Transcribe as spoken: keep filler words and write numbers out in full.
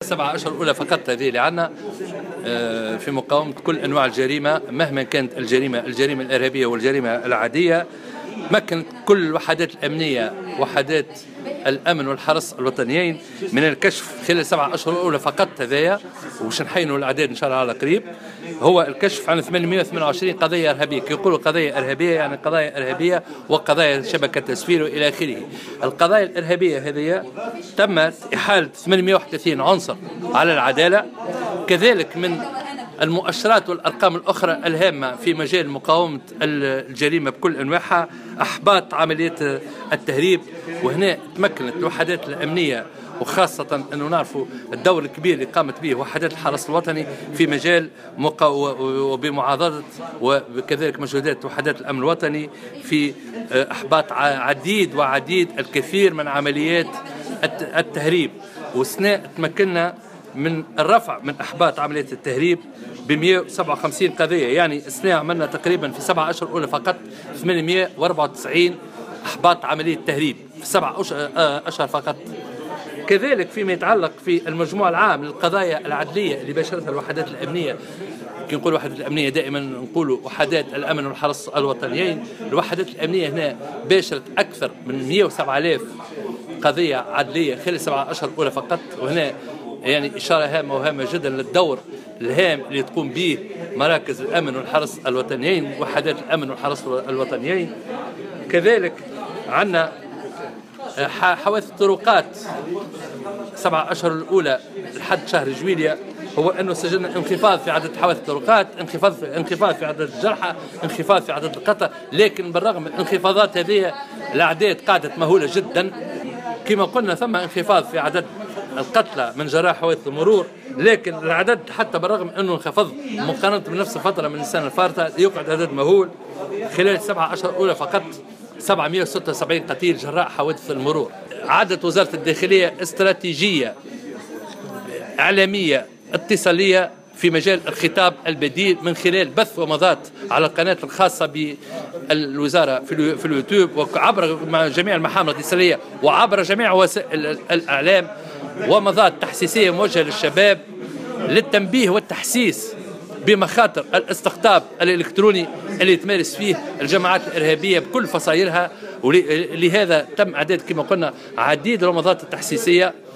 السبعة أشهر الأولى فقط هذه اللي عندنا في مقاومة كل أنواع الجريمة مهما كانت الجريمة الجريمة الإرهابية والجريمة العادية. مكنت كل الوحدات الأمنية وحدات الأمن والحرس الوطنيين من الكشف خلال السبعة أشهر الأولى فقط هذايا، وباش نحينوا الأعداد إن شاء الله على قريب. هو الكشف عن ثمانمئة وثمانية وعشرين قضية إرهابية، كي يقولوا قضية إرهابية يعني قضايا إرهابية وقضايا شبكة تسفير وإلى آخره. القضايا الإرهابية هذه تمت إحالة ثمانمئة وواحد وثلاثين عنصر على العدالة. كذلك من المؤشرات والأرقام الأخرى الهامة في مجال مقاومة الجريمة بكل أنواعها إحباط عمليات التهريب. وهنا تمكنت الوحدات الأمنية وخاصة أنه نعرفوا الدور الكبير اللي قامت به وحدات الحرس الوطني في مجال مقا... وبمعاضدة وكذلك مجهودات وحدات الأمن الوطني في إحباط عديد وعديد الكثير من عمليات التهريب. وسناء تمكننا من الرفع من إحباط عمليات التهريب ب مئة وسبعة وخمسين قضية، يعني السنة عملنا تقريبا في سبعة أشهر الأولى فقط ثمانمئة وأربعة وتسعين إحباط عملية تهريب في سبعة أشهر فقط. كذلك فيما يتعلق في المجموع العام للقضايا العدلية اللي باشرتها الوحدات الأمنية، كي نقول وحدات الأمنية دائما نقولوا وحدات الأمن والحرس الوطنيين. الوحدات الأمنية هنا باشرت أكثر من مئة وسبعة آلاف قضية عدلية خلال سبعة أشهر الأولى فقط. وهنا يعني إشارة هامة وهامة جدا للدور الهام اللي تقوم به مراكز الأمن والحرس الوطنيين وحدات الأمن والحرس الوطنيين. كذلك عندنا حوادث الطرقات سبعة أشهر الأولى لحد شهر جويلية، هو أنه سجلنا انخفاض في عدد حوادث الطرقات، انخفاض في انخفاض في عدد الجرحى، انخفاض في عدد القتلى. لكن بالرغم من الانخفاضات هذه الأعداد قاعدة مهولة جدا. كما قلنا ثم انخفاض في عدد القتلى من جراح حوادث المرور، لكن العدد حتى بالرغم انه انخفض مقارنه بنفس الفتره من السنه الفارطه يقعد عدد مهول. خلال السبعة اشهر الاولى فقط سبعمئة وستة وسبعين قتيل جراح حوادث المرور. عادت وزاره الداخليه استراتيجيه اعلاميه اتصاليه في مجال الخطاب البديل من خلال بث ومضات على القناة الخاصة بالوزارة في اليوتيوب وعبر جميع المحامل الاتصالية وعبر جميع وسائل الإعلام، ومضات تحسيسية موجهة للشباب للتنبيه والتحسيس بمخاطر الاستقطاب الإلكتروني اللي تمارس فيه الجماعات الإرهابية بكل فصائلها. ولهذا تم إعداد كما قلنا عديد الومضات التحسيسية